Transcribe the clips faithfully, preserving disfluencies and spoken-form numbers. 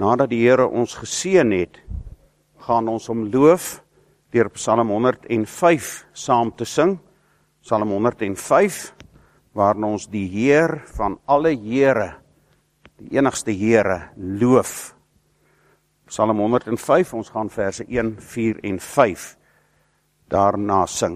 Nadat die Here ons geseën het, gaan ons hom loof deur Psalm honderd en vyf saam te sing. Psalm honderd en vyf, waarin ons die Heer van alle Here, die enigste Here, loof. Psalm honderd en vyf, ons gaan verse een, vier en vyf daarna sing.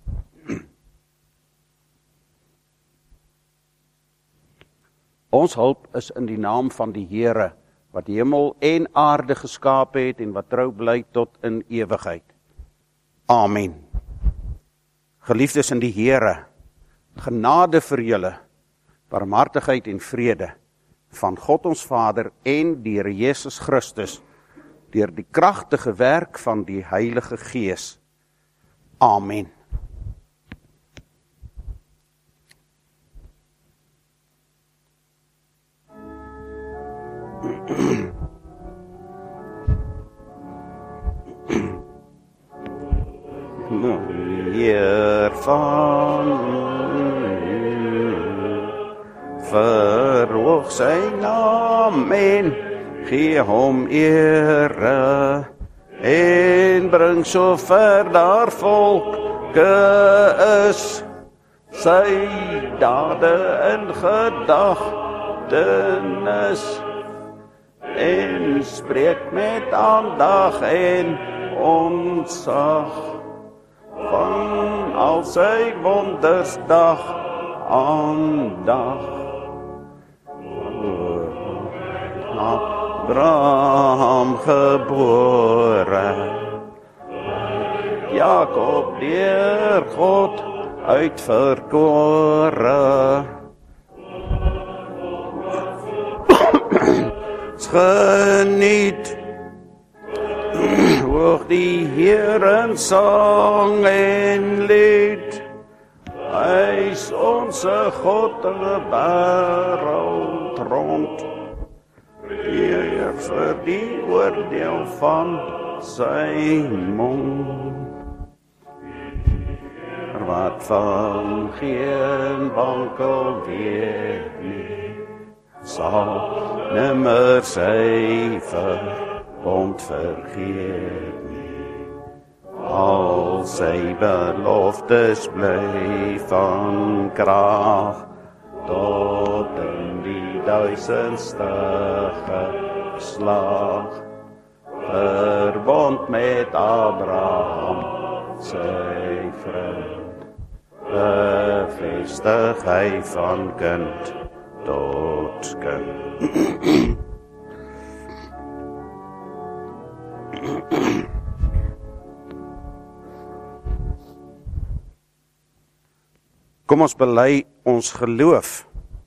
Ons hulp is in die naam van die Here, wat hemel en aarde geskaap het en wat trou bly tot in ewigheid. Amen. Geliefdes in die Here, genade vir julle, barmhartigheid en vrede van God ons Vader en die Here Jesus Christus, deur die kragtige werk van die Heilige Gees. Amen. Heer van verhoog sy naam en gee hom ere en bring so ver daar volke is sy dade in gedagtenis en spreek met aandag en ontzag van al sy wonders dag aan dag. Abraham gebore, Jakob deur God uitverkore, geniet hoog die Here sang en lied. Hy is ons God in die wêreld rond, Heer vir die oordeel van sy mond. Wat van geen wankel weet nie, sal nimmer sy verbond vergeet nie. Al sy beloftes bly van krag, tot in die duisendste geslag. Verbond met Abraham, sy vriend, bevestig hy van kind tot kind. Kom ons bely ons geloof.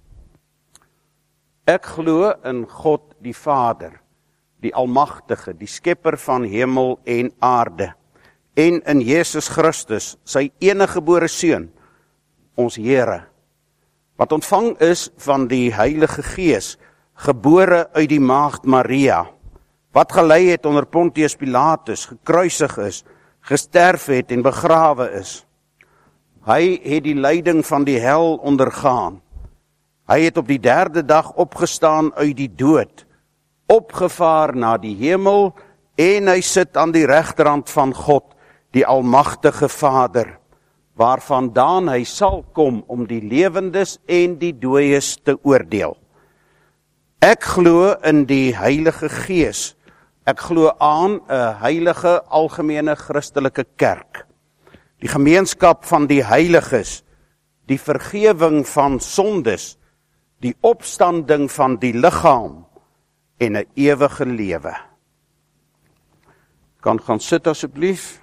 Ek glo in God die Vader, die Almagtige, die Skepper van hemel en aarde, en in Jesus Christus, sy enige gebore Seun, ons Here, wat ontvang is van die Heilige Gees, gebore uit die maagd Maria, wat gelei het onder Pontius Pilatus, gekruisig is, gesterf het en begrawe is. Hy het die lyding van die hel ondergaan. Hy het op die derde dag opgestaan uit die dood, opgevaar na die hemel, en hy sit aan die regterhand van God, die Almagtige Vader, waarvandaan hy sal kom om die lewendes en die dooies te oordeel. Ek glo in die Heilige Gees. Ek glo aan 'n heilige algemene Christelike kerk, die gemeenskap van die heiliges, die vergewing van sondes, die opstanding van die liggaam en 'n ewige lewe. Kan gaan sit asseblief.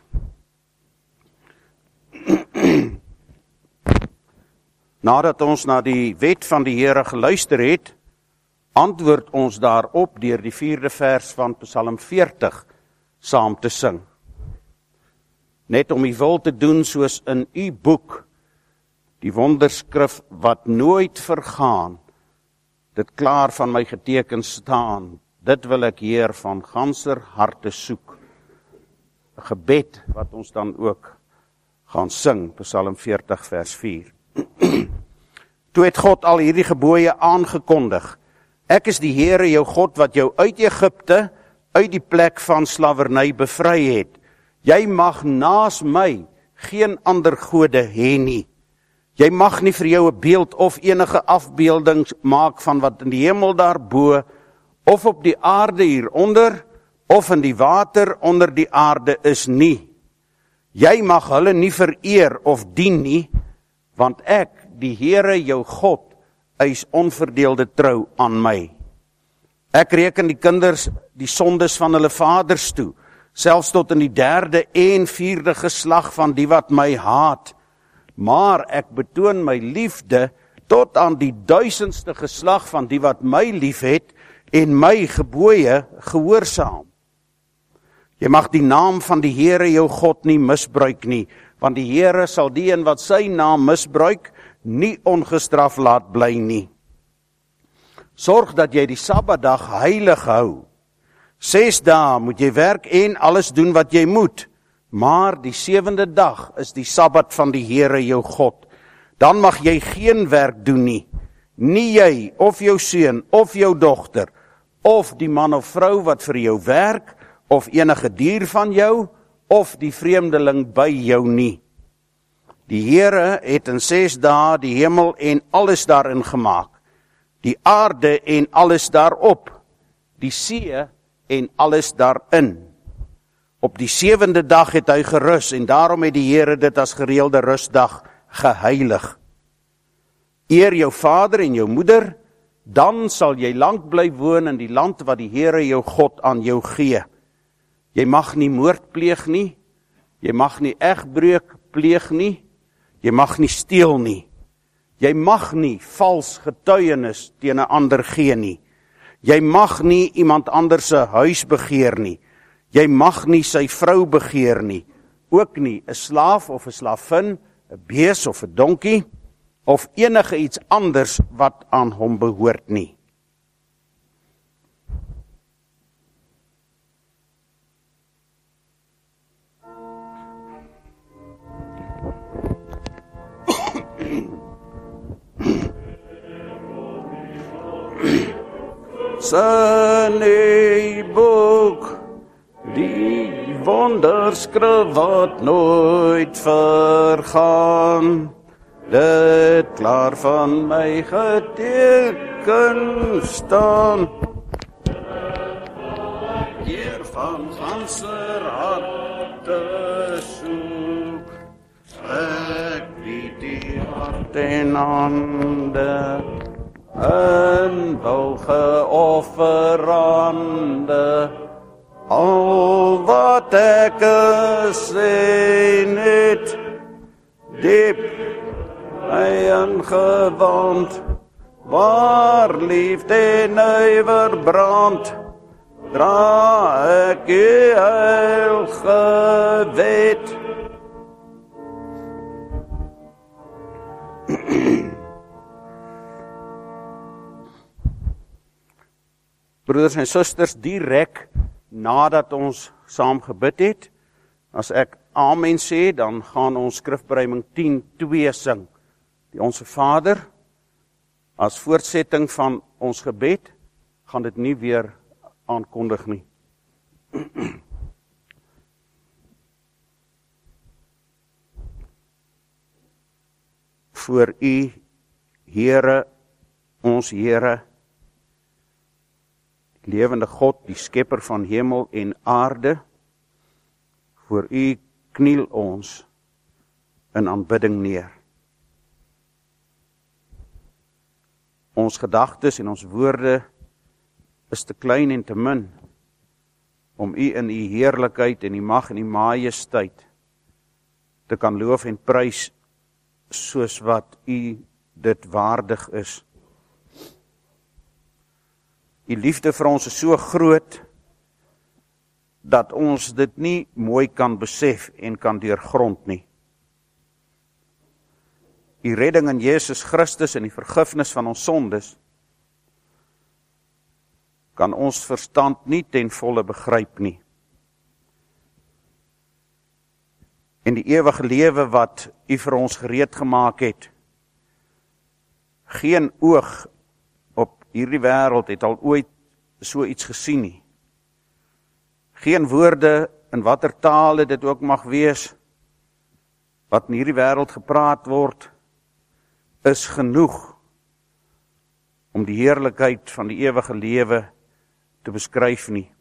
Nadat ons na die wet van die Here geluister het, antwoord ons daarop deur die vierde vers van Psalm veertig saam te sing. Net om u wil te doen soos in u boek, die wonderskrif wat nooit vergaan, dit klaar van my geteken staan, dit wil ek Heer van ganser harte soek. 'n Gebed wat ons dan ook gaan sing, Psalm veertig vers vier. Toe het God al hierdie gebooie aangekondig, Ek is die Here jou God wat jou uit Egipte, uit die plek van slawerny bevry het. Jy mag naas my geen ander gode hê nie. Jy mag nie vir jou 'n beeld of enige afbeelding maak van wat in die hemel daarbo, of op die aarde hieronder, of in die water onder die aarde is nie. Jy mag hulle nie vereer of dien nie, want ek, die Here jou God, eis onverdeelde trou aan my. Ek reken die kinders die sondes van hulle vaders toe, selfs tot in die derde en vierde geslag van die wat my haat. Maar ek betoon my liefde tot aan die duisendste geslag van die wat my liefhet en my gebooie gehoorsaam. Jy mag die naam van die Here jou God nie misbruik nie, want die Here sal die een wat sy naam misbruik, nie ongestraf laat bly nie. Sorg dat jy die Sabbatdag heilig hou. Ses dae moet jy werk en alles doen wat jy moet, maar die sewende dag is die Sabbat van die Here jou God. Dan mag jy geen werk doen nie, nie jy of jou seun of jou dogter, of die man of vrou wat vir jou werk, of enige dier van jou, of die vreemdeling by jou nie. Die Here het in ses dae die hemel en alles daarin gemaak, die aarde en alles daarop, die see en alles daarin. Op die sewende dag het hy gerus, en daarom het die Here dit as gereelde rustdag geheilig. Eer jou vader en jou moeder, dan sal jy lank bly woon in die land wat die Here jou God aan jou gee. Jy mag nie moord pleeg nie, jy mag nie egbreuk pleeg nie, jy mag nie steel nie, jy mag nie vals getuienis teen 'n ander gee nie, jy mag nie iemand anders se huis begeer nie, jy mag nie sy vrou begeer nie, ook nie 'n slaaf of 'n slavin, 'n bees of 'n donkie, of enige iets anders wat aan hom behoort nie. Sy boek, die wonderskrif wat nooit vergaan, dit klaar van my geteken staan, hier van ganse harte soek, ek bied die hart en hande, en wil geofferande, al wat ek is en het, diep my ingewand, waar liefde nuiwer brand, dra ek die heilige wet. Broeders en susters, direk nadat ons saam gebid het, as ek amen sê, dan gaan ons skrifberuiming tien twee sing. Die Onse Vader, as voortsetting van ons gebed, gaan dit nie weer aankondig nie. Voor U, Here, ons Here, lewende God, die skepper van hemel en aarde, voor U kniel ons in aanbidding neer. Ons gedagtes en ons woorde is te klein en te min om U in U heerlikheid en U mag en U majesteit te kan loof en prys soos wat U dit waardig is. U liefde vir ons is so groot dat ons dit nie mooi kan besef en kan deurgrond nie. U redding in Jesus Christus en die vergifnis van ons sondes kan ons verstand nie ten volle begryp nie. En die ewige lewe wat U vir ons gereed gemaak het, geen oog op hierdie wêreld het al ooit so iets gesien nie. Geen woorde in watter tale dit ook mag wees, wat in hierdie wêreld gepraat word, is genoeg om die heerlikheid van die ewige lewe te beskryf nie.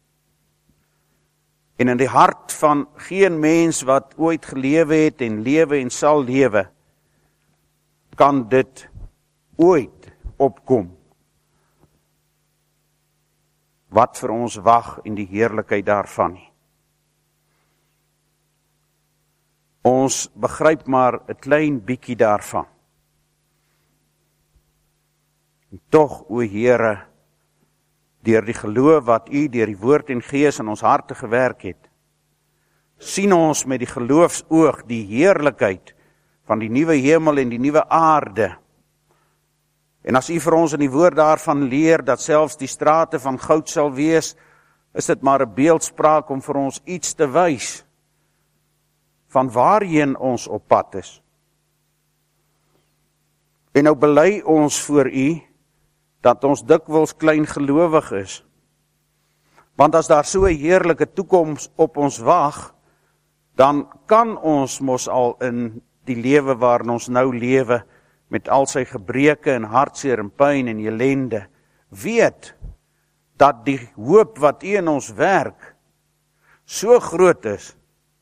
En in die hart van geen mens wat ooit gelewe het en lewe en sal lewe, kan dit ooit opkom. Wat vir ons wag en die heerlikheid daarvan nie. Ons begryp maar 'n klein bietjie daarvan. En tog, o Here, deur die geloof wat U deur die woord en gees in ons harte gewerk het, sien ons met die geloofsoog die heerlikheid van die nuwe hemel en die nuwe aarde. En as U vir ons in die woord daarvan leer dat selfs die strate van goud sal wees, is dit maar 'n beeldspraak om vir ons iets te wys van waarheen ons op pad is. En nou bely ons voor U dat ons dikwels kleingelowig is. Want as daar so 'n heerlike toekoms op ons wag, dan kan ons mos al in die lewe waarin ons nou lewe, met al sy gebreke en hartseer en pyn en ellende, weet dat die hoop wat U in ons werk so groot is,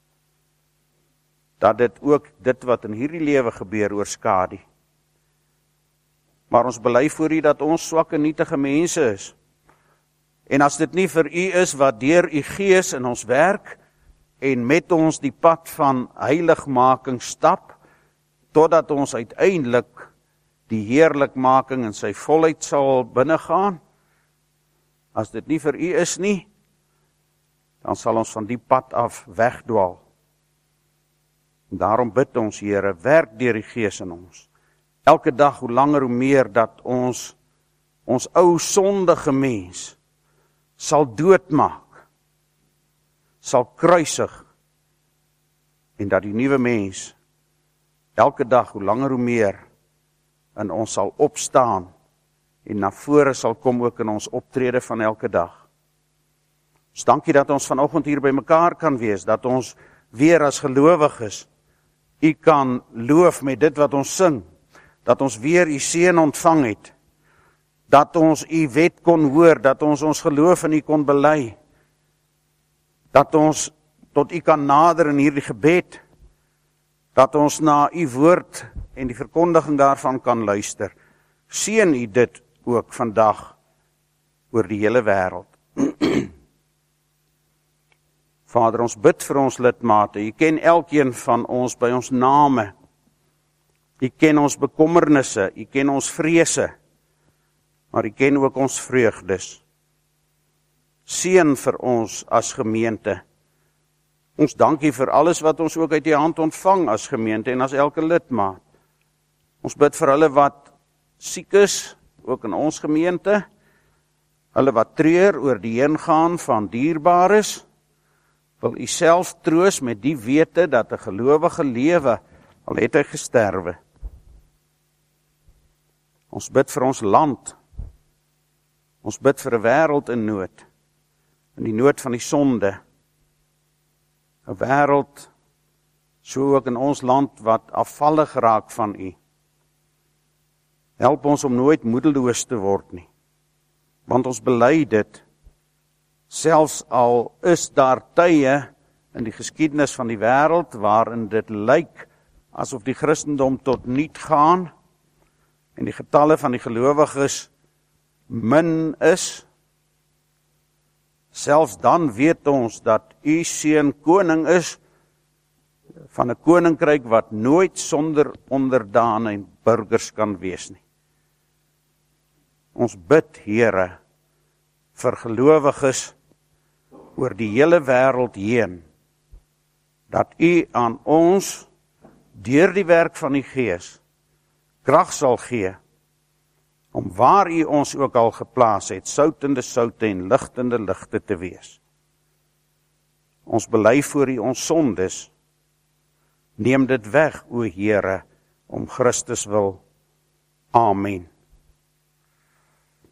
dat dit ook dit wat in hierdie lewe gebeur oorskadu. Maar ons bely voor U dat ons swak en nietige mense is. En as dit nie vir U is wat deur U Gees in ons werk en met ons die pad van heiligmaking stap, totdat ons uiteindelik die heerlikmaking in sy volheid sal binnegaan, as dit nie vir U is nie, dan sal ons van die pad af wegdwaal. En daarom bid ons, Here, werk deur die Gees in ons. Elke dag hoe langer hoe meer dat ons ons ou sondige mens sal doodmaak, sal kruisig, en dat die nuwe mens elke dag hoe langer hoe meer in ons sal opstaan en na vore sal kom ook in ons optrede van elke dag. Ons dankie dat ons vanoggend hier by mekaar kan wees, dat ons weer as gelowiges U kan loof met dit wat ons sing, dat ons weer U seën ontvang het, dat ons U wet kon hoor, dat ons ons geloof in U kon bely, dat ons tot U kan nader in hierdie gebed, dat ons na U woord en die verkondiging daarvan kan luister. Seën U dit ook vandag oor die hele wêreld. Vader, ons bid vir ons lidmate. U ken elkeen van ons by ons name. U ken ons bekommernisse, U ken ons vrese, maar U ken ook ons vreugdes. Seën vir ons as gemeente. Ons dankie vir alles wat ons ook uit U hand ontvang as gemeente en as elke lidmaat. Ons bid vir hulle wat siek is, ook in ons gemeente, hulle wat treur oor die heengaan van dierbares, wil U self troos met die wete dat 'n gelowige lewe, al het hy gesterwe. Ons bid vir ons land. Ons bid vir 'n wêreld in nood, in die nood van die sonde. 'n Wêreld, so ook in ons land, wat afvallig raak van U. Help ons om nooit moedeloos te word nie, want ons bely dit, selfs al is daar tye in die geskiedenis van die wêreld, waarin dit lyk asof die Christendom tot niet gaan, en die getalle van die gelowiges min is, selfs dan weet ons dat U seun koning is, van 'n koninkryk wat nooit sonder onderdane en burgers kan wees nie. Ons bid, Here, vir gelowiges oor die hele wêreld heen, dat U aan ons, deur die werk van die Gees, krag sal gee, om waar U ons ook al geplaas het, soutende soute en ligtende ligte te wees. Ons bely voor U ons sondes. Neem dit weg, o Here, om Christus wil. Amen.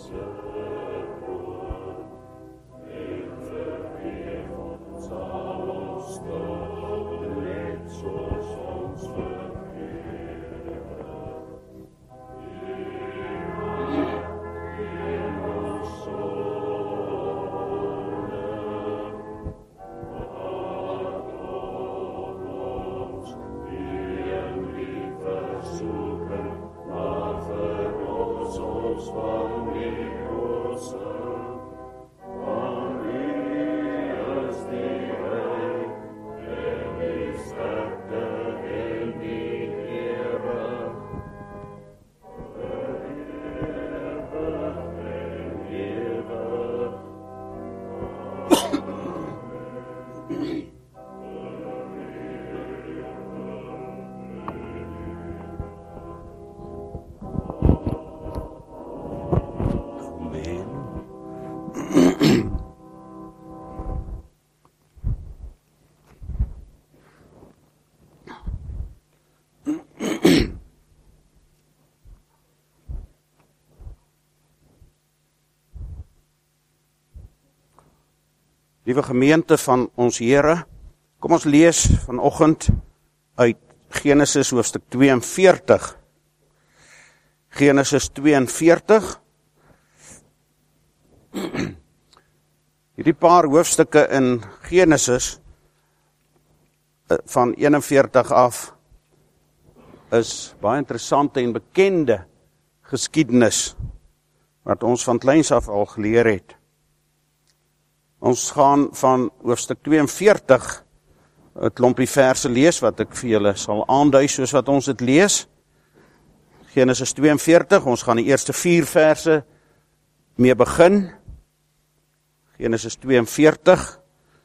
Liewe gemeente van ons Here, kom ons lees vanoggend uit Genesis hoofstuk tweeënveertig. Genesis tweeënveertig. Hierdie paar hoofstukke in Genesis van eenenveertig af is baie interessante en bekende geskiedenis wat ons van kleins af al geleer het. Ons gaan van hoofstuk tweeënveertig 'n klompie verse lees wat ek vir julle sal aandui soos wat ons dit lees. Genesis tweeënveertig, ons gaan die eerste vier verse mee begin. Genesis tweeënveertig.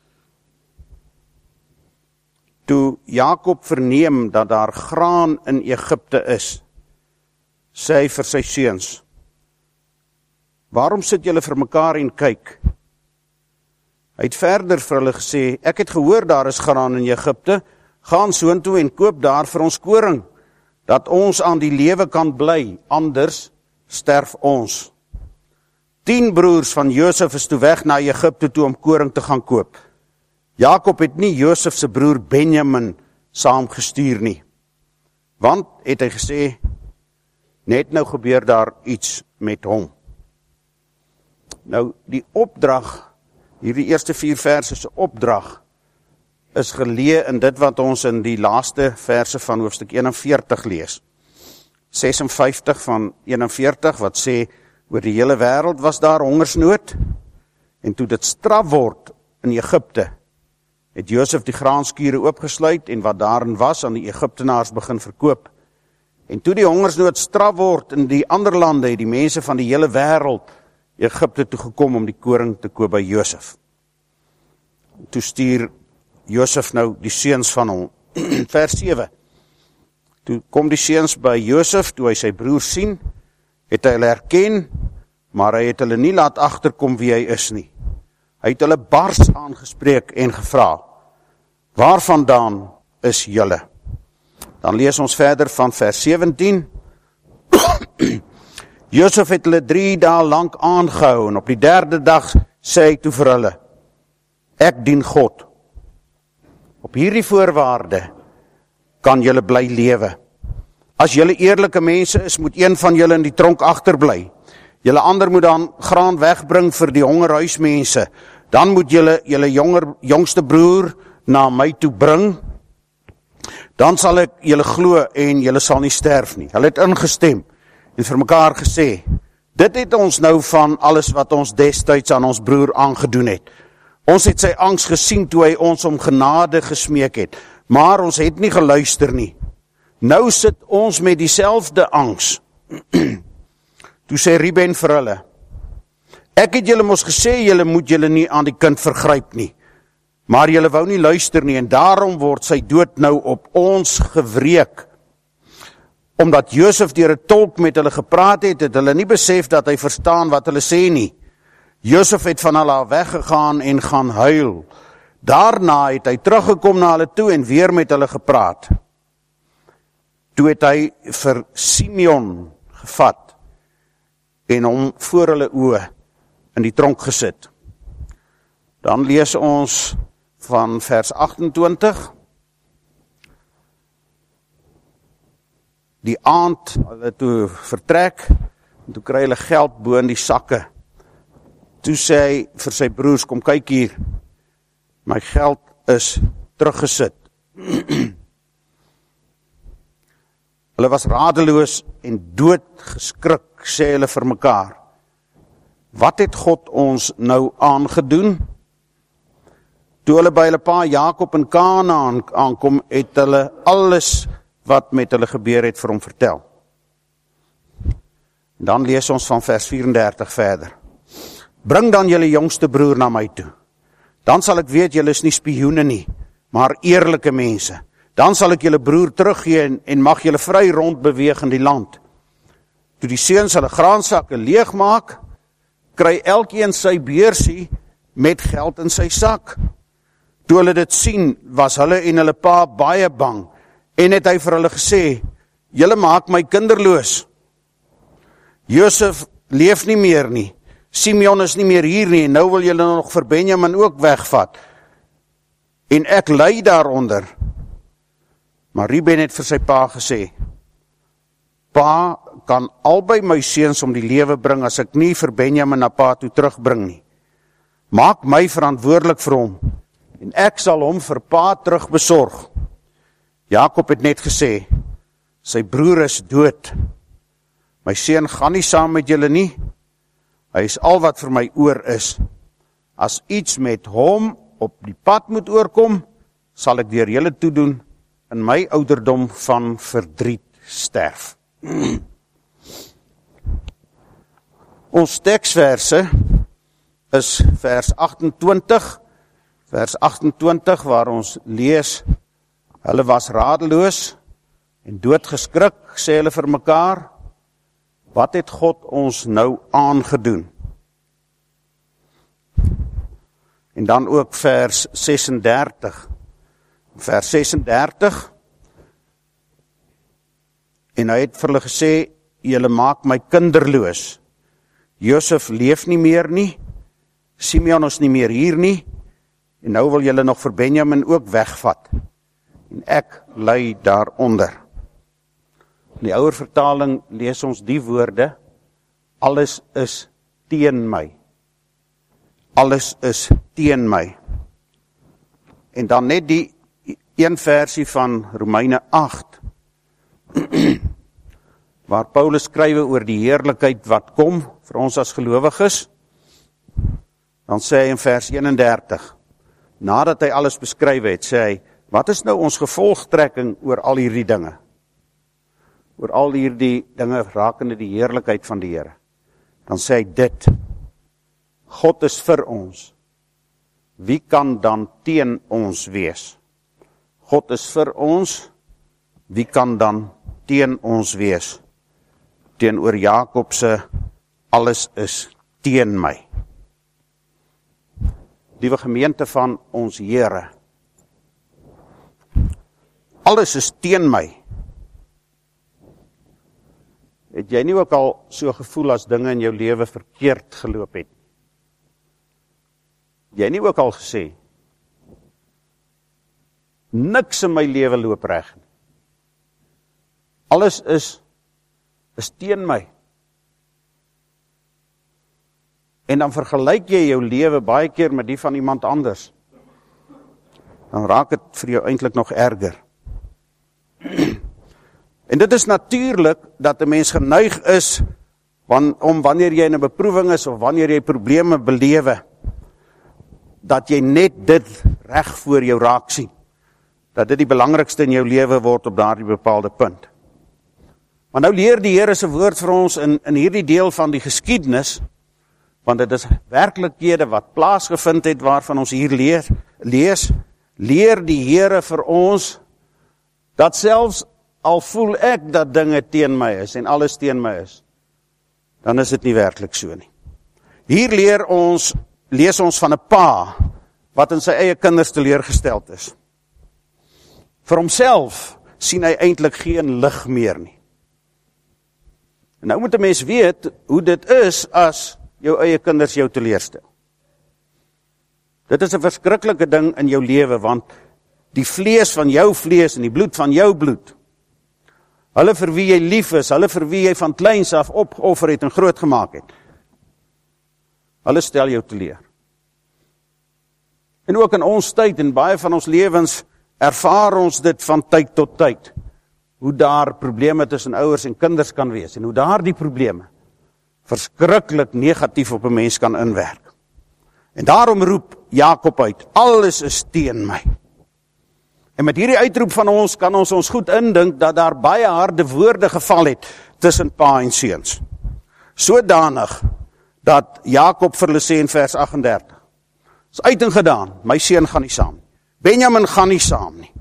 Toe Jakob verneem dat daar graan in Egipte is, sê hy vir sy seuns: "Waarom sit julle vir mekaar en kyk?" Hy het verder vir hulle gesê: "Ek het gehoor daar is graan in Egipte, gaan soontoe en koop daar vir ons koring, dat ons aan die lewe kan bly, anders sterf ons." Tien broers van Josef is toe weg na Egipte toe om koring te gaan koop. Jakob het nie Josef se broer Benjamin saamgestuur nie, want, het hy gesê, net nou gebeur daar iets met hom. Nou, die opdrag, hierdie eerste vier verse se opdrag, is geleë in dit wat ons in die laaste verse van hoofstuk eenenveertig lees. ses en vyftig van eenenveertig, wat sê, oor die hele wêreld was daar hongersnood, en toe dit straf word in Egipte, het Josef die graanskure oopgesluit, en wat daarin was aan die Egiptenaars begin verkoop. En toe die hongersnood straf word in die ander lande, het die mense van die hele wêreld Egipte toe gekom om die koring te koop by Josef. Toe stuur Josef nou die seuns van hom. Vers sewe. Toe kom die seuns by Josef, toe hy sy broer sien, het hy hulle herken, maar hy het hulle nie laat agterkom wie hy is nie. Hy het hulle bars aangespreek en gevra: "Waarvandaan is julle?" Dan lees ons verder van vers sewentien. Josef het hulle drie dae lank aangehou, en op die derde dag sê hy toe vir hulle: "Ek dien God. Op hierdie voorwaarde kan julle bly lewe. As julle eerlike mense is, moet een van julle in die tronk agterbly. Julle ander moet dan graan wegbring vir die hongerhuismense. Dan moet julle julle jonger, jongste broer na my toe bring. Dan sal ek julle glo en julle sal nie sterf nie." Hulle het ingestem en vir mekaar gesê: "Dit het ons nou van alles wat ons destyds aan ons broer aangedoen het. Ons het sy angs gesien toe hy ons om genade gesmeek het, maar ons het nie geluister nie. Nou sit ons met dieselfde angs." Toe sê Ruben vir hulle: "Ek het julle mos gesê, julle moet julle nie aan die kind vergryp nie. Maar julle wou nie luister nie, en daarom word sy dood nou op ons gewreek. Omdat Josef deur 'n tolk met hulle gepraat het, het hulle nie besef dat hy verstaan wat hulle sê nie. Josef het van hulle weggegaan en gaan huil. Daarna het hy teruggekom na hulle toe en weer met hulle gepraat. Toe het hy vir Simeon gevat en hom voor hulle oë in die tronk gesit. Dan lees ons van vers agtentwintig. Die aand, hulle toe vertrek, en toe kry hulle geld bo in die sakke. Toe sê hy vir sy broers, kom kyk hier, my geld is teruggesit. Hulle was radeloos en doodgeskrik, sê hulle vir mekaar. Wat het God ons nou aangedoen? Toe hulle by hulle pa Jakob in Kanaan aankom, het hulle alles wat met hulle gebeur het vir hom vertel. Dan lees ons van vers vierendertig verder. Bring dan julle jongste broer na my toe. Dan sal ek weet julle is nie spioene nie, maar eerlike mense. Dan sal ek julle broer teruggee en, en mag julle vry rondbeweeg in die land. Toe die seuns hulle graansakke leeg maak, kry elkeen sy beursie met geld in sy sak. Toe hulle dit sien, was hulle en hulle pa baie bang, en het hy vir hulle gesê, julle maak my kinderloos. Josef leef nie meer nie, Simeon is nie meer hier nie, en nou wil julle nog vir Benjamin ook wegvat. En ek ly daaronder. Maar Ruben het vir sy pa gesê, pa kan albei my seuns om die lewe bring, as ek nie vir Benjamin na pa toe terugbring nie. Maak my verantwoordelik vir hom, en ek sal hom vir pa terug besorg. Jakob het net gesê, sy broer is dood. My seun gaan nie saam met julle nie. Hy is al wat vir my oor is. As iets met hom op die pad moet oorkom, sal ek deur julle toedoen in my ouderdom van verdriet sterf. Ons teksverse is vers agtentwintig, vers agtentwintig waar ons lees, hulle was radeloos en doodgeskrik, sê hulle vir mekaar, wat het God ons nou aangedoen? En dan ook vers sesendertig, vers sesendertig, en hy het vir hulle gesê, julle maak my kinderloos. Josef leef nie meer nie, Simeon is nie meer hier nie, en nou wil julle nog vir Benjamin ook wegvat. En ek ly daaronder. In die ouer vertaling lees ons die woorde, alles is teen my. Alles is teen my. En dan net die een versie van Romeine agt, waar Paulus skrywe oor die heerlikheid wat kom vir ons as gelowiges, dan sê hy in vers eenendertig, nadat hy alles beskryf het, sê hy, wat is nou ons gevolgtrekking oor al hierdie dinge? Oor al hierdie dinge rakende die heerlikheid van die Here. Dan sê hy dit, God is vir ons, wie kan dan teen ons wees? God is vir ons, wie kan dan teen ons wees? Teenoor Jakob se, alles is teen my. Liewe gemeente van ons Here, alles is teen my. Het jy nie ook al so gevoel as dinge in jou lewe verkeerd geloop het? Jy nie ook al gesê, niks in my lewe loop reg nie. Alles is, is teen my. En dan vergelyk jy jou lewe baie keer met die van iemand anders. Dan raak het vir jou eintlik nog erger. En dit is natuurlijk dat 'n mens geneig is, wan, om wanneer jy in 'n beproewing is, of wanneer jy probleme belewe, dat jy net dit reg voor jou raak sien. Dat dit die belangrikste in jou lewe word op daardie bepaalde punt. Maar nou leer die Here se woord vir ons in, in hierdie deel van die geskiedenis, want dit is werklikhede wat plaasgevind het waarvan ons hier leer, lees, leer die Here vir ons, dat selfs al voel ek dat dinge teen my is en alles teen my is, dan is dit nie werklik so nie. Hier leer ons, lees ons van 'n pa, wat in sy eie kinders teleurgesteld is. Vir homself sien hy eintlik geen lig meer nie. En nou moet 'n mens weet hoe dit is as jou eie kinders jou teleurstel. Dit is 'n verskriklike ding in jou lewe, want die vlees van jou vlees en die bloed van jou bloed, hulle vir wie jy lief is, hulle vir wie jy van kleins af opoffer het en groot gemaak het, hulle stel jou teleur. En ook in ons tyd, en baie van ons lewens, ervaar ons dit van tyd tot tyd, hoe daar probleme tussen ouers en kinders kan wees, en hoe daar die probleme verskriklik negatief op 'n mens kan inwerk. En daarom roep Jakob uit, alles is teen my. En met hierdie uitroep van ons, kan ons ons goed indink, dat daar baie harde woorde geval het, tussen pa en seuns. Sodanig, dat Jakob vir hulle sê in vers agt en dertig, is uit en gedaan, my seun gaan nie saam nie. Benjamin gaan nie saam nie.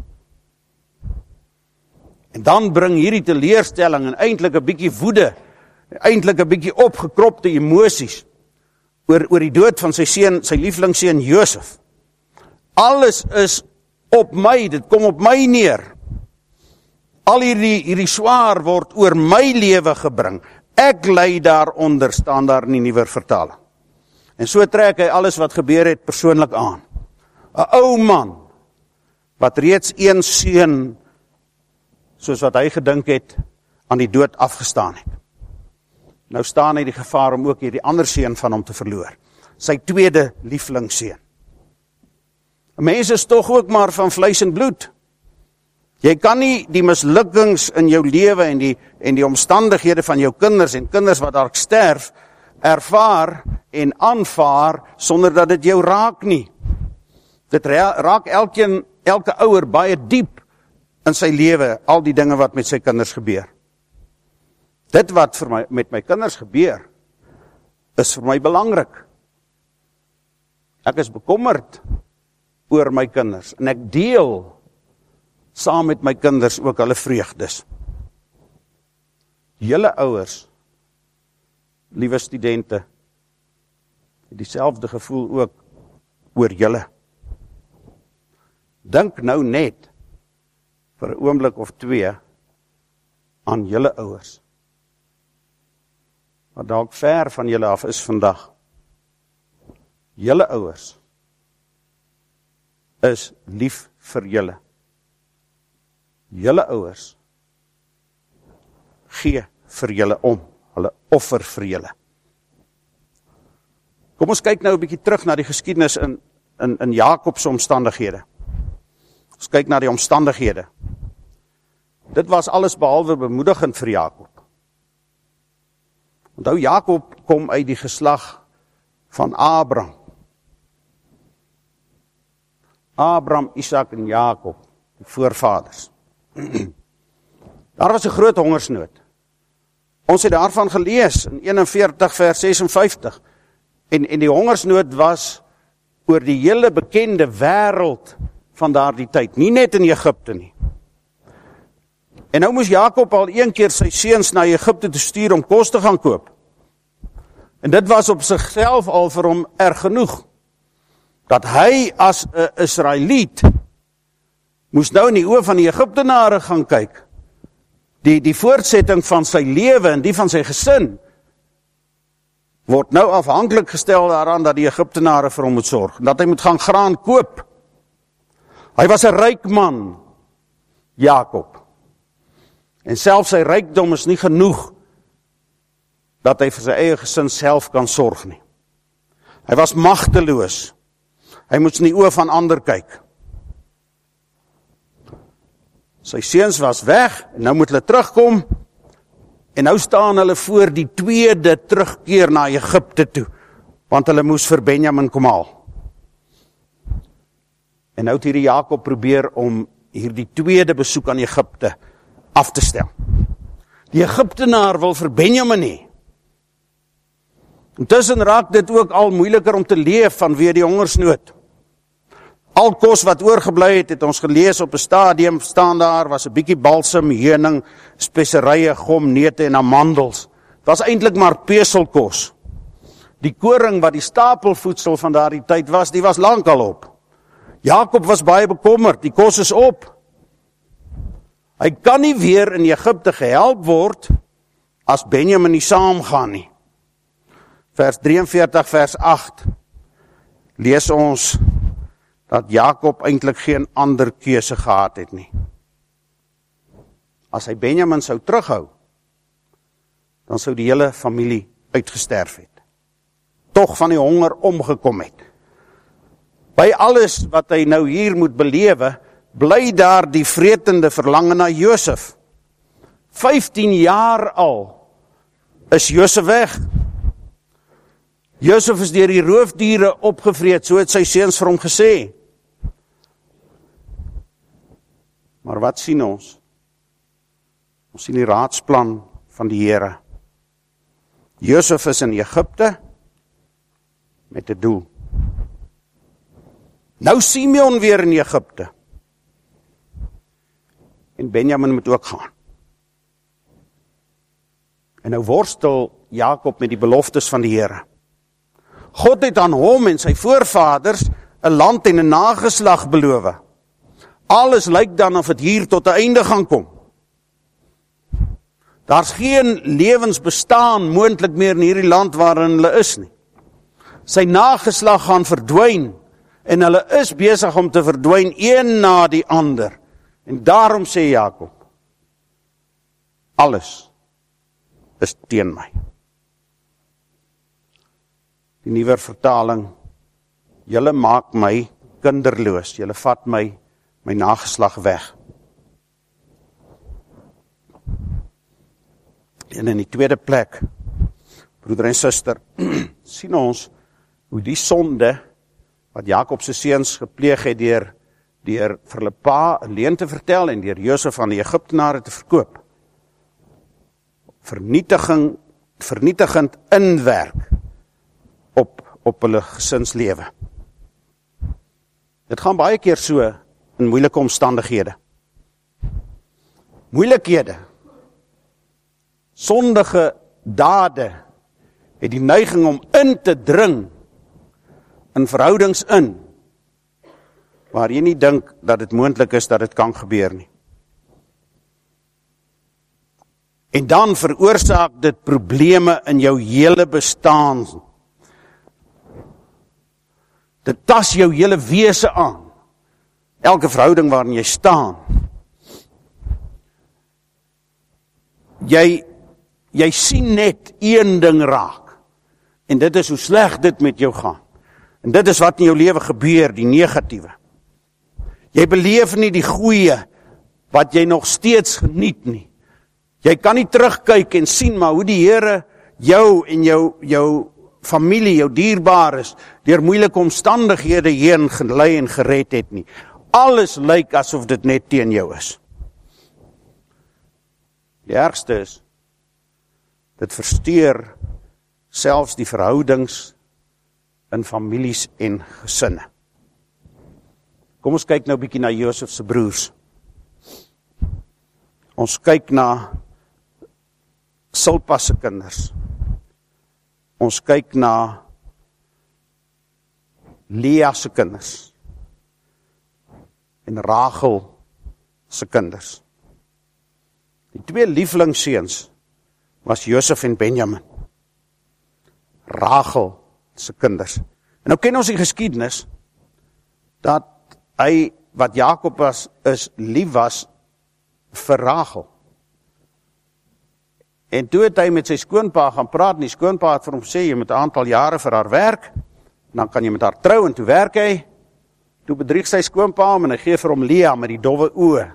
En dan bring hierdie teleurstelling en eintlik 'n bietjie woede, eintlik 'n bietjie opgekropte emosies oor oor die dood van sy seun, sy lieflingseun Josef. Alles is op my, dit kom op my neer. Al hierdie hierdie swaar word oor my lewe gebring. Ek ly daaronder, staan daar in die nuwer vertaling. En so trek hy alles wat gebeur het persoonlik aan. 'n Ou man wat reeds een seun, soos wat hy gedink het, aan die dood afgestaan het. Nou staan hy die gevaar om ook hierdie ander seun van hom te verloor. Sy tweede lieflingseun. 'n Mens is tog ook maar van vleis en bloed. Jy kan nie die mislukkings in jou lewe en die en die omstandighede van jou kinders en kinders wat dalk sterf, ervaar en aanvaar sonder dat dit jou raak nie. Dit raak elkeen, elke ouer baie diep in sy lewe, al die dinge wat met sy kinders gebeur. Dit wat vir my, met my kinders gebeur, is vir my belangrik. Ek is bekommerd oor my kinders, en ek deel saam met my kinders ook hulle vreugdes. Julle ouers, liewe studente, het dieselfde gevoel ook oor julle. Dink nou net vir 'n oomblik of twee aan julle ouers, wat dalk ver van julle af is vandag. Julle ouers is lief vir julle. Julle ouers gee vir julle om, hulle offer vir julle. Kom ons kyk nou 'n bietjie terug na die geskiedenis in, in, in Jakob se omstandighede. Ons kyk na die omstandighede. Dit was alles behalwe bemoedigend vir Jakob. Onthou, Jakob kom uit die geslag van Abraham. Abraham, Isak en Jakob, die voorvaders. Daar was 'n groot hongersnood. Ons het daarvan gelees in eenenveertig vers ses en vyftig. En, en die hongersnood was oor die hele bekende wêreld van daardie tyd, nie net in Egipte nie. En nou moes Jakob al een keer sy seuns na Egipte te stuur om kos te gaan koop. En dit was op sigself al vir hom erg genoeg, dat hy as 'n Israeliet moes nou in die oë van die Egiptenare gaan kyk. Die, die voortsetting van sy lewe en die van sy gesin word nou afhanklik gestel daaraan dat die Egiptenare vir hom moet sorg, dat hy moet gaan graan koop. Hy was 'n ryk man, Jakob. En selfs sy rykdom is nie genoeg dat hy vir sy eie gesin self kan sorg nie. Hy was magteloos. Hy moes in die oë van ander kyk. Sy seuns was weg, en nou moet hulle terugkom, en nou staan hulle voor die tweede terugkeer na Egipte toe, want hulle moes vir Benjamin kom haal. En nou het hierdie Jakob probeer om hierdie tweede besoek aan Egipte af te stel. Die Egiptenaar wil vir Benjamin hê. Intussen raak dit ook al moeiliker om te leef vanweë die hongersnood. Al kos wat oorgebly het, het ons gelees op 'n stadium, staan daar, was 'n bietjie balsam, heuning, speserye, gom, neute en amandels. Dit was eintlik maar peselkos. Die koring wat die stapelvoedsel van daardie tyd was, die was lankal op. Jakob was baie bekommerd, die kos is op. Hy kan nie weer in Egipte gehelp word as Benjamin nie saamgaan nie. Vers drieënveertig, vers agt, lees ons dat Jakob eintlik geen ander keuse gehad het nie. As hy Benjamin sou terughou, dan sou die hele familie uitgesterf het. Tog van die honger omgekom het. By alles wat hy nou hier moet belewe, bly daar die vretende verlange na Josef. vyftien jaar al is Josef weg. Josef is deur die roofdiere opgevreet, so het sy seuns vir hom gesê. Maar wat sien ons? Ons sien die raadsplan van die Here. Josef is in Egipte met 'n doel. Nou Simeon weer in Egipte. En Benjamin moet ook gaan. En nou worstel Jakob met die beloftes van die Here. God het aan hom en sy voorvaders 'n land en 'n nageslag beloof. Alles lyk dan of dit hier tot 'n einde gaan kom. Daar's geen lewensbestaan moontlik meer in hierdie land waarin hulle is nie. Sy nageslag gaan verdwyn en hulle is besig om te verdwyn een na die ander. En daarom sê Jakob, alles is teen my. Die nuwe vertaling, julle maak my kinderloos, julle vat my, my nageslag weg. En in die tweede plek, broeder en suster, sien ons hoe die sonde, wat Jakob se seuns gepleeg het deur, deur vir hulle pa 'n leuen te vertel en deur Josef aan die Egiptenare te verkoop, vernietiging, vernietigend inwerk op, op hulle gesinslewe. Dit gaan baie keer so in moeilike omstandighede. Moeilikhede, sondige dade, het die neiging om in te dring in verhoudings in, waar jy nie dink dat dit moontlik is dat dit kan gebeur nie. En dan veroorsaak dit probleme in jou hele bestaan. Dit tas jou hele wese aan. Elke verhouding waarin jy staan. Jy, jy sien net een ding raak. En dit is hoe sleg dit met jou gaan. En dit is wat in jou lewe gebeur, die negatiewe. Jy beleef nie die goeie, wat jy nog steeds geniet nie. Jy kan nie terugkyk en sien, maar hoe die Here jou en jou, jou familie, jou dierbares, deur moeilike omstandighede heen gelei en gered het nie. Alles lyk asof dit net teen jou is. Die ergste is, dit versteur selfs die verhoudings in families en gesinne. Kom ons kyk nou bietjie na Josef se broers. Ons kyk na Silpa se kinders. Ons kyk na Lea se kinders. En Rachel se kinders. Die twee lieflingsseuns was Josef en Benjamin. Rachel se kinders. En nou ken ons die geskiedenis, dat hy, wat Jakob was, is lief was vir Rachel. En toe het hy met sy skoonpa gaan praat, en die skoonpa het vir hom sê, jy moet 'n aantal jare vir haar werk, dan kan jy met haar trou, en toe werk hy, toe bedrieg sy skoonpa hom, en hy gee vir hom Lea met die dowwe oë.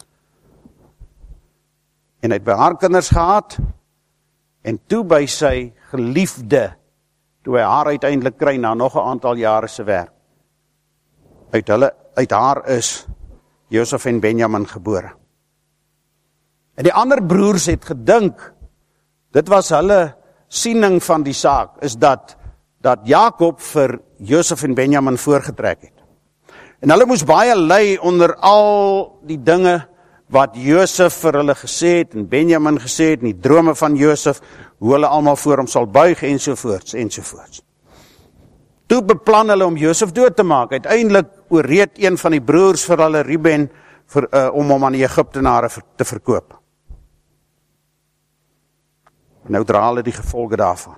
En hy het by haar kinders gehad, en toe by sy geliefde, toe hy haar uiteindelik kry, na nog 'n aantal jare se werk. Uit hulle, uit haar is Josef en Benjamin gebore. En die ander broers het gedink, dit was hulle siening van die saak, is dat, dat Jakob vir Josef en Benjamin voorgetrek het. En hulle moes baie ly onder al die dinge wat Josef vir hulle gesê het, en Benjamin gesê het, en die drome van Josef, hoe hulle almal voor hom sal buig, ensovoorts, ensovoorts. Toe beplan hulle om Josef dood te maak. Uiteindelik oorreed een van die broers vir hulle, Ruben, vir, uh, om hom aan die Egiptenare te verkoop. Nou dra hulle die gevolge daarvan.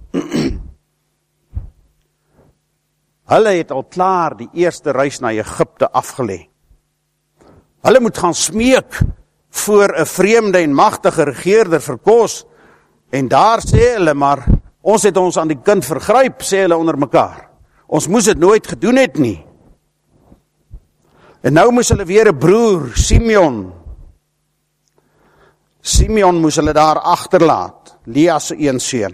Hulle het al klaar die eerste reis na Egipte afgelê. Hulle moet gaan smeek voor 'n vreemde en magtige regeerder vir kos, en daar sê hulle maar, ons het ons aan die kind vergryp, sê hulle onder mekaar. Ons moes dit nooit gedoen het nie. En nou moes hulle weer 'n broer, Simeon. Simeon moes hulle daar agterlaat, Lea se een seun.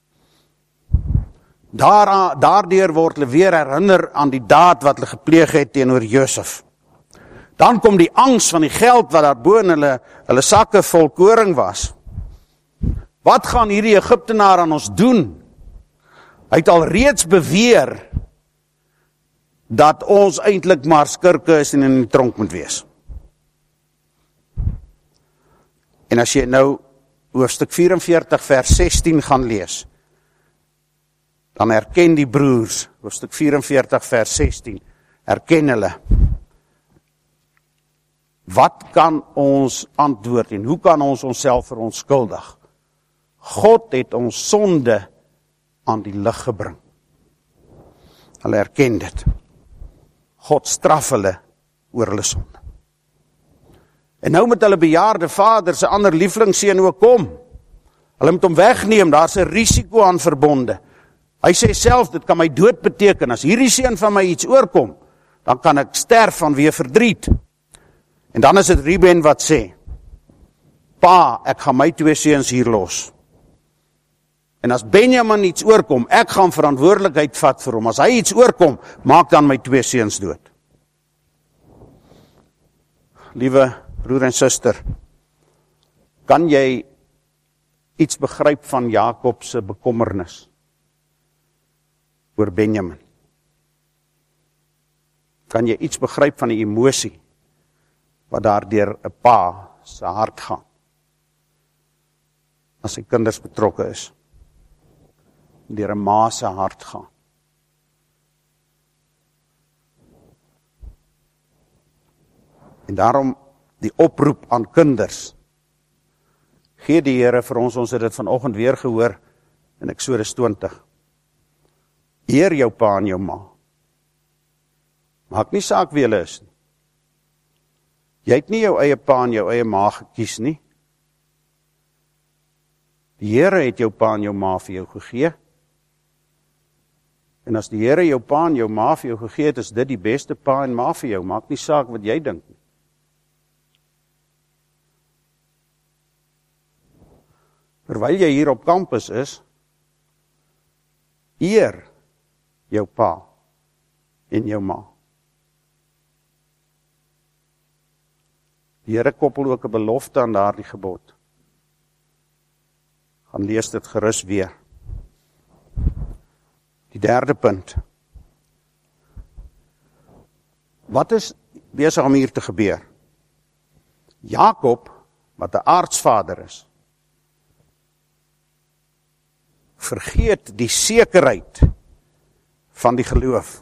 Daar, daardeur word hulle weer herinner aan die daad wat hulle gepleeg het teenoor Josef. Dan kom die angs van die geld wat daar bo in hulle, hulle sakke vol koring was. Wat gaan hierdie Egiptenaar aan ons doen? Hy het al reeds beweer dat ons eintlik maar skurke is en in die tronk moet wees. En as jy nou hoofstuk vyf en veertig vers sestien gaan lees, dan herken die broers, hoofstuk vyf en veertig vers sestien, herken hulle, wat kan ons antwoord en hoe kan ons onsself verontskuldig? God het ons sonde aan die lig gebring. Hulle herken dit. God straf hulle oor hulle sonde. En nou moet hulle bejaarde vader se ander lieflingseun ook kom. Hulle moet hom wegneem, daar's 'n risiko aan verbonde. Hy sê self, dit kan my dood beteken. As hierdie seun van my iets oorkom, dan kan ek sterf vanweë verdriet. En dan is dit Ruben wat sê, pa, ek gaan my twee seuns hier los. En as Benjamin iets oorkom, ek gaan verantwoordelikheid vat vir hom. As hy iets oorkom, maak dan my twee seuns dood. Liewe broer en suster, kan jy iets begryp van Jakob se bekommernis oor Benjamin? Kan jy iets begryp van die emosie wat daar deur 'n pa se hart gaan as sy kinders betrokke is? Deur 'n ma se hart gaan. En daarom die oproep aan kinders. Gee die Here vir ons, ons het dit vanoggend weer gehoor in Eksodus twintig. Eer jou pa en jou ma. Maak nie saak wie hulle is nie. Jy het nie jou eie pa en jou eie ma gekies nie. Die Here het jou pa en jou ma vir jou gegee. En as die Here jou pa en jou ma vir jou gegee het, is dit die beste pa en ma vir jou. Maak nie saak wat jy dink nie. Terwyl jy hier op kampus is, eer jou pa en jou ma. Die Here koppel ook 'n belofte aan daardie gebod. Gaan lees dit gerus weer. Die derde punt. Wat is besig om hier te gebeur? Jakob, wat 'n aardsvader is, vergeet die sekerheid van die geloof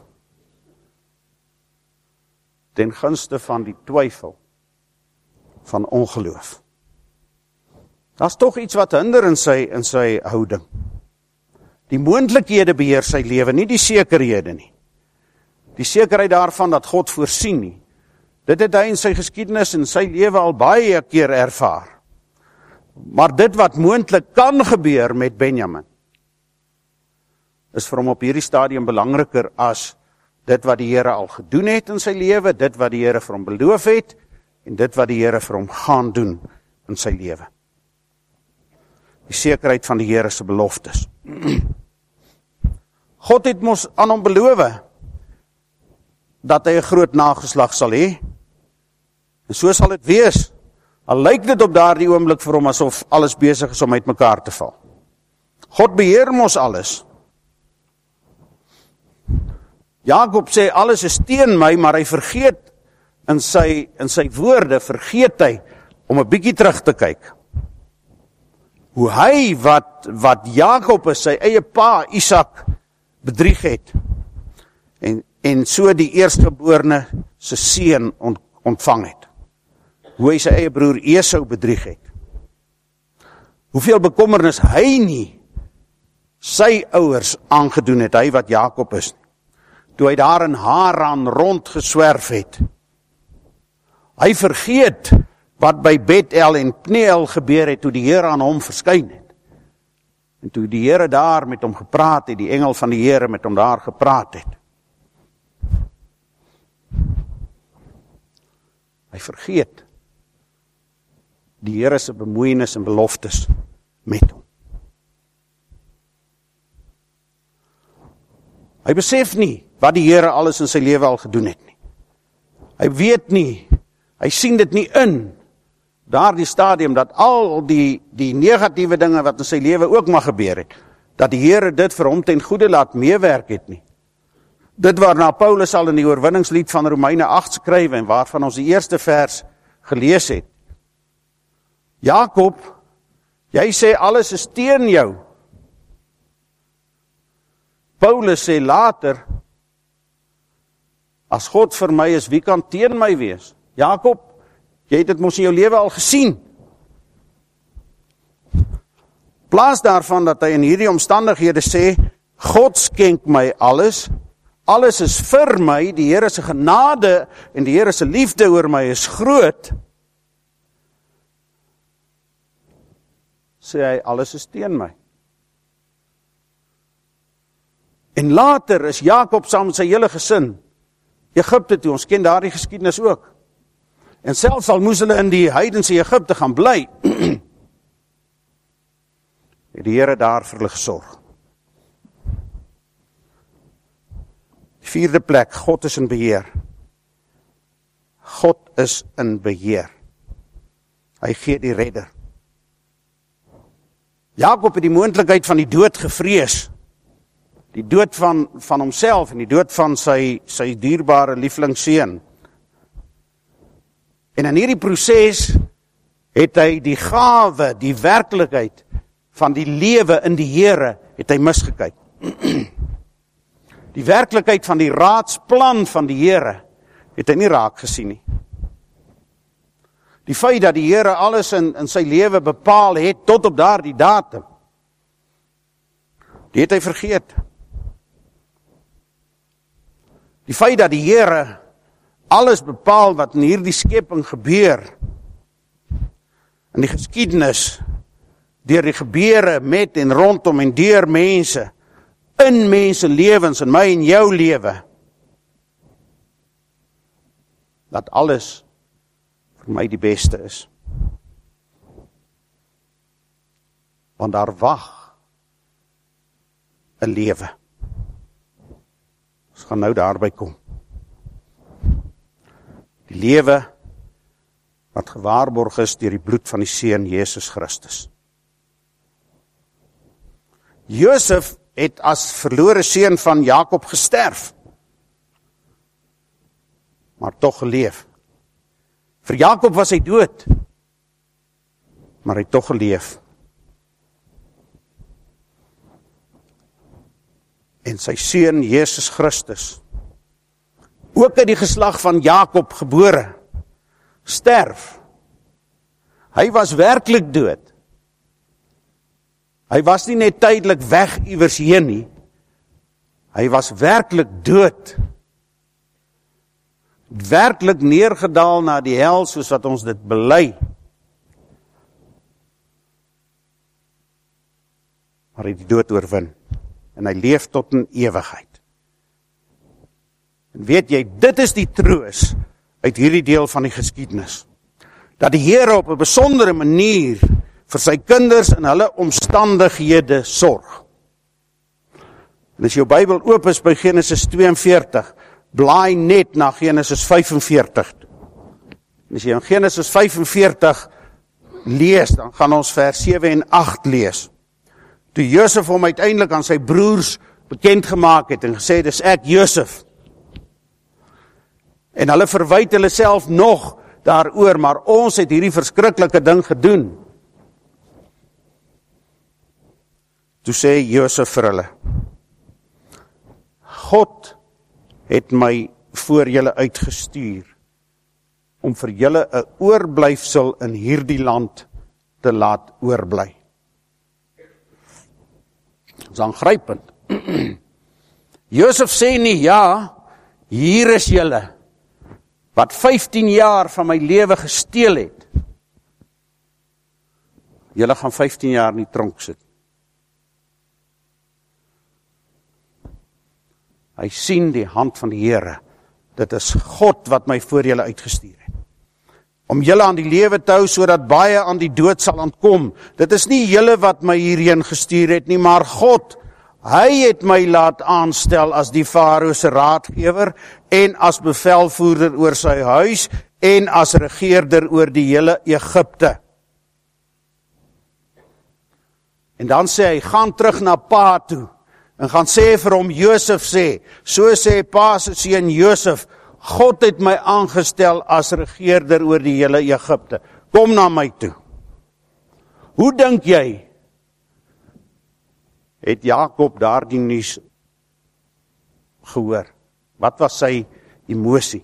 ten gunste van die twyfel van ongeloof. Daar's tog iets wat hinder in sy in sy houding. Die moontlikhede beheer sy lewe, nie die sekerhede nie. Die sekerheid daarvan dat God voorsien nie. Dit het hy in sy geskiedenis en sy lewe al baie keer ervaar. Maar dit wat moontlik kan gebeur met Benjamin, is vir hom op hierdie stadium belangriker as dit wat die Here al gedoen het in sy lewe, dit wat die Here vir hom beloof het, en dit wat die Here vir hom gaan doen in sy lewe. Die sekerheid van die Here se beloftes. God het mos aan hom beloof dat hy 'n groot nageslag sal hê. En so sal dit wees. Al lyk dit op daardie oomblik vir hom asof alles besig is om uitmekaar te val. God beheer mos alles. Jakob sê alles is teen my, maar hy vergeet in sy in sy woorde vergeet hy om 'n bietjie terug te kyk. Hoe hy wat wat Jakob is, sy eie pa Isak bedrieg het. En en so die eerstgeborene se seun ontvang het. Hoe hy sy eie broer Esau bedrieg het. hoeveel bekommernis hy nie sy ouers aangedoen het, hy wat Jakob is, toe hy daar in Haran rondgeswerf het. Hy vergeet wat by Bethel en Pneel gebeur het, toe die Here aan hom verskyn het. En toe die Here daar met hom gepraat het, die engel van die Here met hom daar gepraat het. Hy vergeet die Here se bemoeienis en beloftes met hom. Hy besef nie wat die Here alles in sy lewe al gedoen het nie. Hy weet nie, hy sien dit nie in, daardie stadium, dat al die, die negatiewe dinge wat in sy lewe ook mag gebeur het, dat die Here dit vir hom ten goeie laat meewerk het nie. Dit waarna Paulus al in die oorwinningslied van Romeine agt skryf, en waarvan ons die eerste vers gelees het. Jakob, jy sê alles is teen jou. Paulus sê later, as God vir my is, wie kan teen my wees? Jakob, jy het dit mos in jou lewe al gesien. Plaas daarvan dat hy in hierdie omstandighede sê, God skenk my alles, alles is vir my, die Here se genade en die Here se liefde oor my is groot, sê hy, alles is teen my. En later is Jakob saam met sy hele gesin Egipte toe, ons ken daardie geskiedenis ook. En selfs al moes hulle in die heidense Egipte gaan bly, het die Here daar vir hulle gesorg. Die vierde plek, God is in beheer. God is in beheer. Hy gee die redder. Jakob het die moontlikheid van die dood gevrees. Die dood van, van homself en die dood van sy, sy dierbare lieflingseun. En in hierdie proses het hy die gawe, die werklikheid van die lewe in die Here, het hy misgekyk. Die werklikheid van die raadsplan van die Here, het hy nie raak gesien nie. Die feit dat die Here alles in, in sy lewe bepaal het, tot op daardie datum, die het hy vergeet. Die feit dat die Here alles bepaal wat in hierdie skepping gebeur, in die geskiedenis, deur die gebeure met en rondom en deur mense, in mense lewens, in my en jou lewe, dat alles vir my die beste is. Want daar wag 'n lewe. Ons gaan nou daarby kom. Die lewe wat gewaarborg is deur die bloed van die Seun Jesus Christus. Josef het as verlore seun van Jakob gesterf, maar tog geleef. Vir Jakob was hy dood, maar hy het tog geleef. En sy seun Jesus Christus, ook uit die geslag van Jakob gebore, sterf. Hy was werklik dood. Hy was nie net tydelik weg iewers heen nie. Hy was werklik dood. Werklik neergedaal na die hel, soos wat ons dit bely. Maar hy het die dood oorwin. En hy leef tot in ewigheid. En weet jy, dit is die troos uit hierdie deel van die geskiedenis. Dat die Here op 'n besondere manier vir sy kinders in hulle omstandighede sorg. En as jou Bybel oop is by Genesis twee en veertig, blaai net na Genesis vyf en veertig. En as jy in Genesis vyf en veertig lees, dan gaan ons vers sewe en agt lees. Toe Josef hom uiteindelik aan sy broers bekend gemaak het en gesê, dis ek Josef. En hulle verwyd hulle self nog daaroor, maar ons het hierdie verskriklike ding gedoen. Toe sê Josef vir hulle, God het my voor julle uitgestuur, om vir julle 'n oorblyfsel in hierdie land te laat oorbly. Dis aangrypend. Josef sê nie, ja, hier is julle, wat vyftien jaar van my lewe gesteel het. Julle gaan vyftien jaar in die tronk sit. Hy sien die hand van die Here. Dit is God wat my voor julle uitgestuur het. Om julle aan die lewe te hou, sodat baie aan die dood sal ontkom. Dit is nie julle wat my hierheen gestuur het nie, maar God. Hy het my laat aanstel as die Farao se raadgewer en as bevelvoerder oor sy huis en as regeerder oor die hele Egipte. En dan sê hy, gaan terug na pa toe en gaan sê vir hom, Josef sê, so sê pa se seun Josef, God het my aangestel as regeerder oor die hele Egipte. Kom na my toe. Hoe dink jy, het Jakob daardie nuus gehoor? Wat was sy emosie?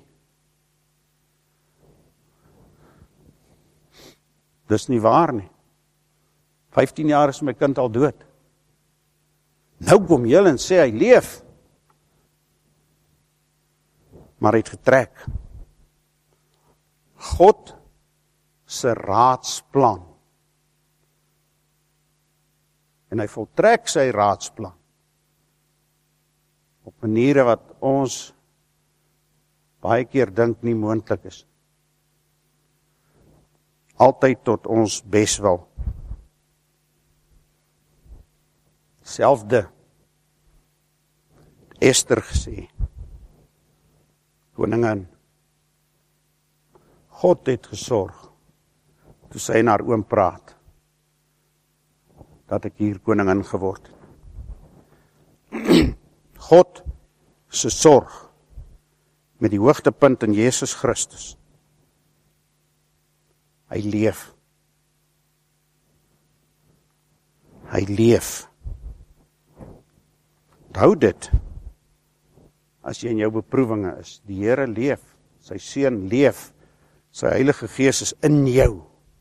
Dis nie waar nie. vyftien jaar is my kind al dood. Nou kom julle en sê hy leef. Maar hy het getrek. God se raadsplan. En hy voltrek sy raadsplan. Op maniere wat ons baie keer dink nie moontlik is. Altyd tot ons beswil. Selfde Ester gesê, koningin, God het gesorg, toe sy na haar oom praat, dat ek hier koningin geword het. God se sorg, met die hoogtepunt in Jesus Christus. Hy leef. Hy leef. Onthou dit, as jy in jou beproewinge is, die Here leef, sy Seun leef, sy Heilige Gees is in jou.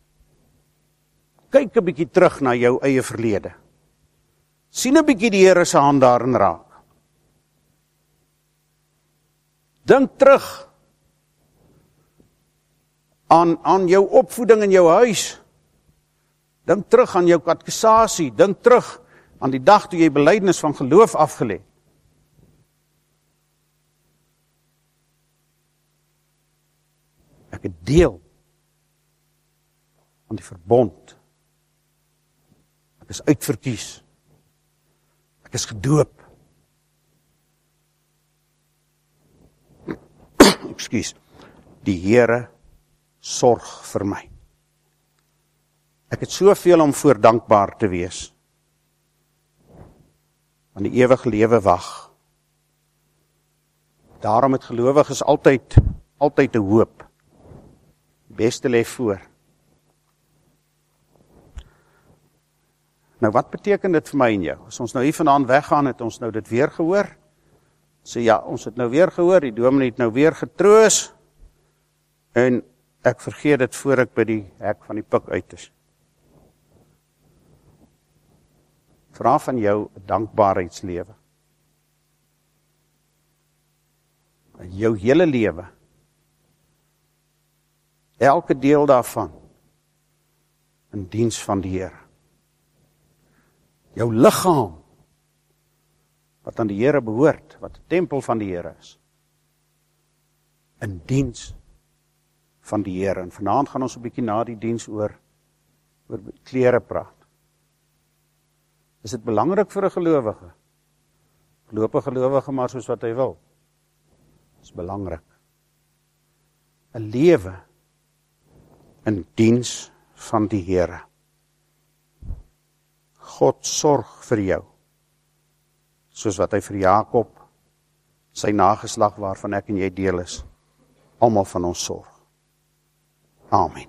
Kyk 'n bietjie terug na jou eie verlede. Sien 'n bietjie die Here se hand daarin raak. Dink terug aan, aan jou opvoeding in jou huis. Dink terug aan jou katekisasie, dink terug aan die dag toe jy belydenis van geloof afgelê. Ek het deel aan die verbond. Ek is uitverkies. Ek is gedoop. Ekskuus. Die Here sorg vir my. Ek het soveel om voor dankbaar te wees. Want die ewige lewe wag. Daarom het gelowiges altyd, altyd 'n hoop. Die beste lê voor. Nou wat beteken dit vir my en jou? As ons nou hier vandaan weggaan, het ons nou dit weer gehoor. Sê ja, ons het nou weer gehoor, die dominee het nou weer getroos. En ek vergeet dit voor ek by die hek van die pik uit is. Vra van jou 'n dankbaarheidslewe. In jou hele lewe. Elke deel daarvan in diens van die Here. Jou liggaam wat aan die Here behoort, wat 'n tempel van die Here is. In diens van die Here. En vanaand gaan ons 'n bietjie na die diens oor oor klere praat. Is dit belangrik vir 'n gelowige? Loop 'n gelowige maar soos wat hy wil. Dit is belangrik. 'n Lewe in diens van die Here. God sorg vir jou. Soos wat hy vir Jakob, sy nageslag waarvan ek en jy deel is, almal van ons sorg. Amen.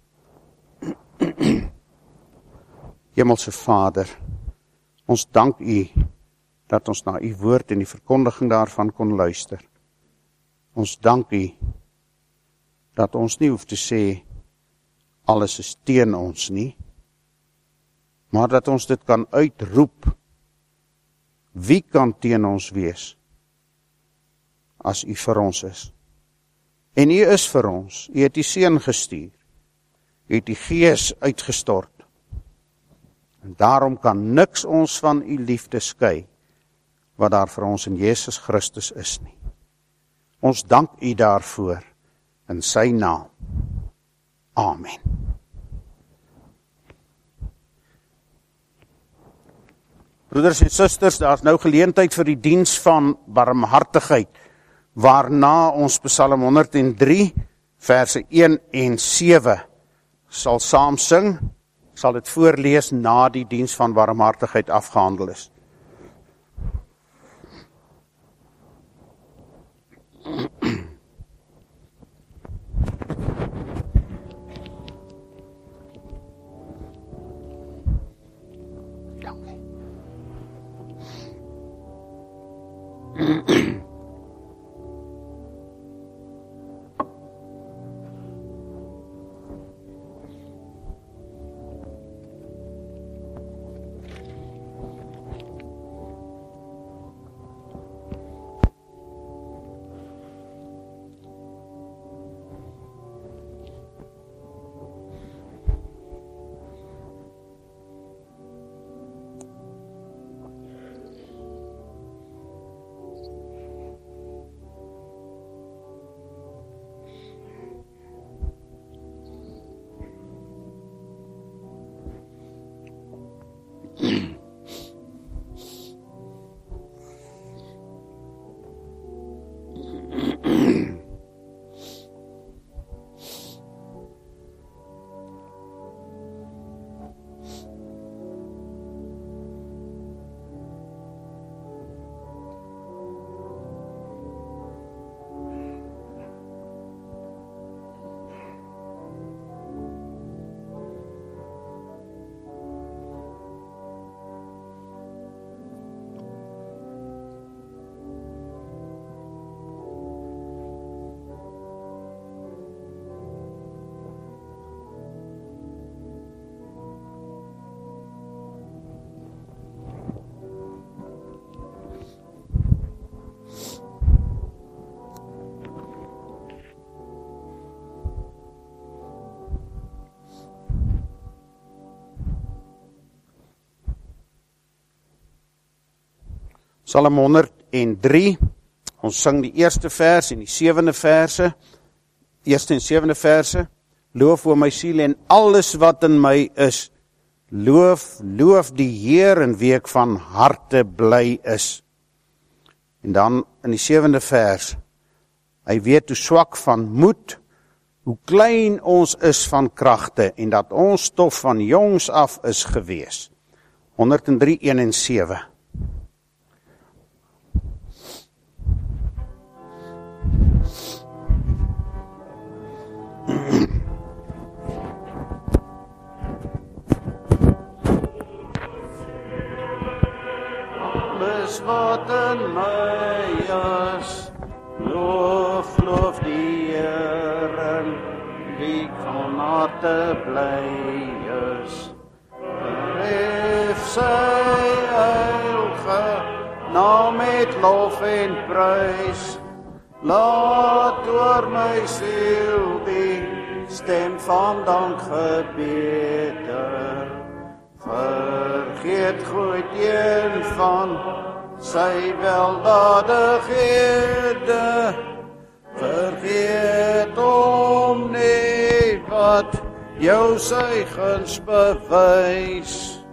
Hemelse Vader, ons dank U dat ons na U woord en die verkondiging daarvan kon luister. Ons dank U dat ons nie hoef te sê alles is teen ons nie, maar dat ons dit kan uitroep Wie kan teen ons wees as U vir ons is? En U is vir ons. U het U Seun gestuur. U het die Gees uitgestort. En daarom kan niks ons van U liefde skei, wat daar vir ons in Jesus Christus is nie. Ons dank U daarvoor, in Sy naam. Amen. Broeders en susters, daar is nou geleentheid vir die diens van barmhartigheid, waarna ons Psalm honderd en drie, verse een en sewe, sal saam sing. Ek sal dit voorlees na die diens van barmhartigheid afgehandel is. Psalm honderd en drie, ons sing die eerste vers en die sewende verse, eerste en sewende verse, loof o my siel en alles wat in my is, loof, loof die Heer in wie ek van harte bly is. En dan in die sewende vers, hy weet hoe swak van moed, hoe klein ons is van kragte, en dat ons stof van jongs af is gewees. honderd en drie, een en sewe. Alles wat in my is, loof, loof die Here, wie van harte bly is. Verhef sy heilige naam met lof en prys, laat oor my siel die stem van dankgebede. Vergeet gooit een van sy weldadighede, vergeet om nie wat jou sy guns bewys.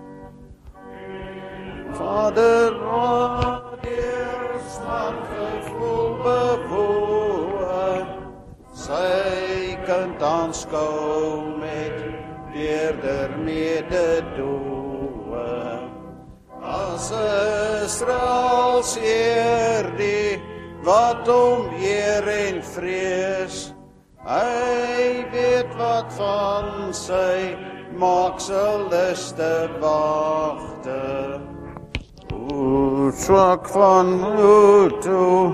Vader, wat deur smart gevoel bewoon, sy kind aanskou met eerder mededoe. As Israel seer die wat om eer en vrees, hy weet wat van sy maaksel is te wagte. O swak van moed toe,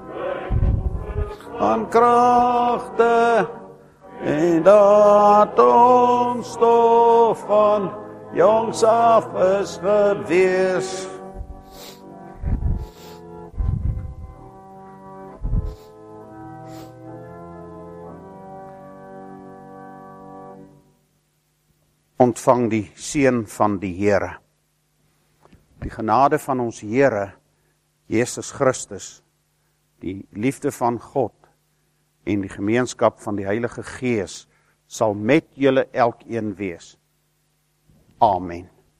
van kragte, en dat ons stof van jongs af is gewees. ontvang die seën van die Here. Die genade van ons Here, Jesus Christus, die liefde van God en die gemeenskap van die Heilige Gees sal met julle elkeen wees. Amen.